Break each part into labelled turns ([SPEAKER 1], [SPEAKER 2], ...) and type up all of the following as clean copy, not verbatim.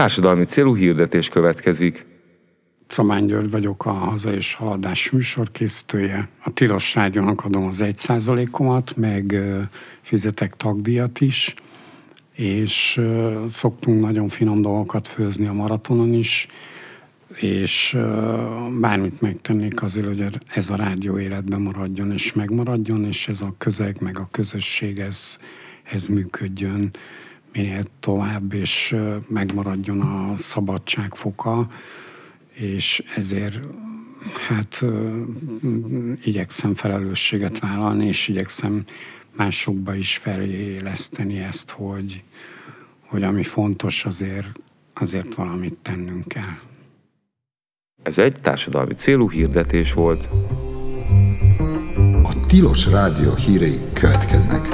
[SPEAKER 1] társadalmi célú hirdetés következik.
[SPEAKER 2] Czamány György vagyok, a Haza és Haladás műsorkészítője. A Tilos Rádiónak adom az 1%-omat, meg fizetek tagdíjat is, és szoktunk nagyon finom dolgokat főzni a maratonon is, és bármit megtennék azért, hogy ez a rádió életben maradjon és megmaradjon, és ez a közeg, meg a közösség, ez működjön minél tovább, és megmaradjon a szabadság foka, és ezért igyekszem felelősséget vállalni, és igyekszem másokba is feléleszteni ezt, hogy ami fontos, azért valamit tennünk kell.
[SPEAKER 1] Ez egy társadalmi célú hirdetés volt.
[SPEAKER 3] A Tilos Rádió hírei következnek.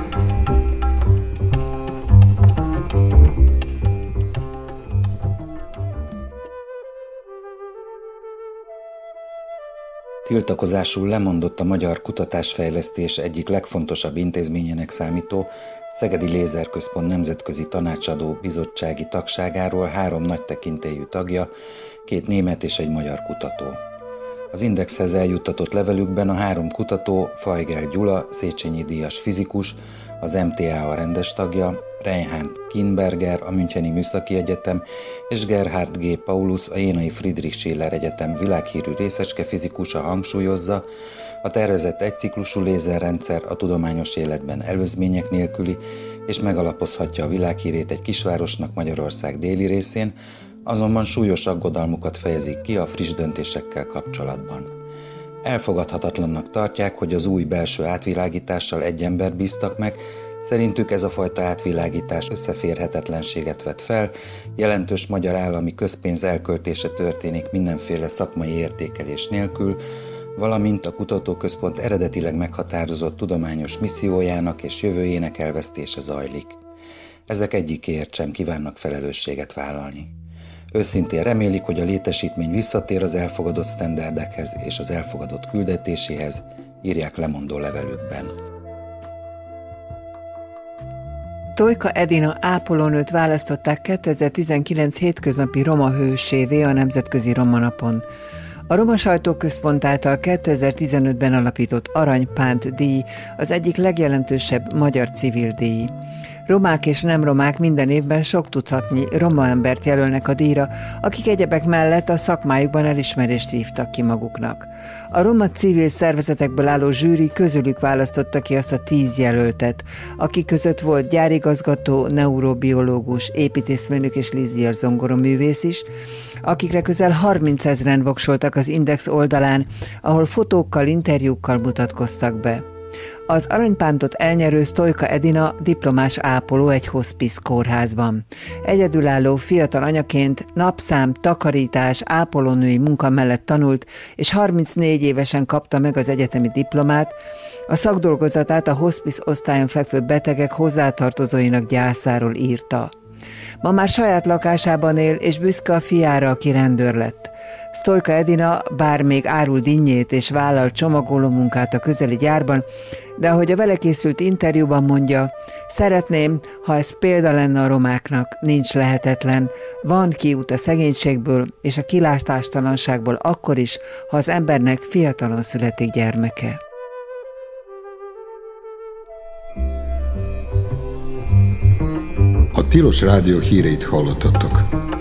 [SPEAKER 4] Tiltakozásul lemondott a magyar kutatásfejlesztés egyik legfontosabb intézményének számító Szegedi Lézerközpont Nemzetközi Tanácsadó Bizottsági tagságáról 3 nagy tekintélyű tagja, 2 német és egy magyar kutató. Az Indexhez eljuttatott levelükben a 3 kutató, Feigl Gyula, Széchenyi díjas fizikus, az MTA rendes tagja, Reinhard Kinberger, a Müncheni Műszaki Egyetem, és Gerhard G. Paulus, a Jénai Friedrich Schiller Egyetem világhírű részecske fizikusa hangsúlyozza, a tervezett egyciklusú lézerrendszer a tudományos életben előzmények nélküli, és megalapozhatja a világhírét egy kisvárosnak Magyarország déli részén, azonban súlyos aggodalmukat fejezik ki a friss döntésekkel kapcsolatban. Elfogadhatatlannak tartják, hogy az új belső átvilágítással egy embert bíztak meg, szerintük ez a fajta átvilágítás összeférhetetlenséget vet fel, jelentős magyar állami közpénz elköltése történik mindenféle szakmai értékelés nélkül, valamint a kutatóközpont eredetileg meghatározott tudományos missziójának és jövőjének elvesztése zajlik. Ezek egyikéért sem kívánnak felelősséget vállalni. Őszintén remélik, hogy a létesítmény visszatér az elfogadott sztenderdekhez és az elfogadott küldetéséhez, írják lemondó levelükben.
[SPEAKER 5] Tojka Edina ápolónőt választották 2019 hétköznapi roma hősévé a Nemzetközi Roma Napon. A Roma Sajtóközpont által 2015-ben alapított Arany Pánt díj az egyik legjelentősebb magyar civil díj. Romák és nem romák minden évben sok tucatnyi roma embert jelölnek a díjra, akik egyebek mellett a szakmájukban elismerést vívtak ki maguknak. A roma civil szervezetekből álló zsűri közülük választotta ki azt a 10 jelöltet, akik között volt gyárigazgató, neurobiológus, építészmérnök és Lizier zongoroművész is, akikre közel 30 000-en voksoltak az Index oldalán, ahol fotókkal, interjúkkal mutatkoztak be. Az aranypántot elnyerő Tojka Edina diplomás ápoló egy hospice kórházban. Egyedülálló fiatal anyaként napszám, takarítás, ápolónői munka mellett tanult, és 34 évesen kapta meg az egyetemi diplomát, a szakdolgozatát a hospice osztályon fekvő betegek hozzátartozóinak gyászáról írta. Ma már saját lakásában él, és büszke a fiára, aki rendőr lett. Tojka Edina bár még árul dinnyét és vállal csomagoló munkát a közeli gyárban, de ahogy a vele készült interjúban mondja, szeretném, ha ez példa lenne a romáknak, nincs lehetetlen, van kiút a szegénységből és a kilátástalanságból akkor is, ha az embernek fiatalon születik gyermeke.
[SPEAKER 3] A Tilos Rádió híreit hallottatok.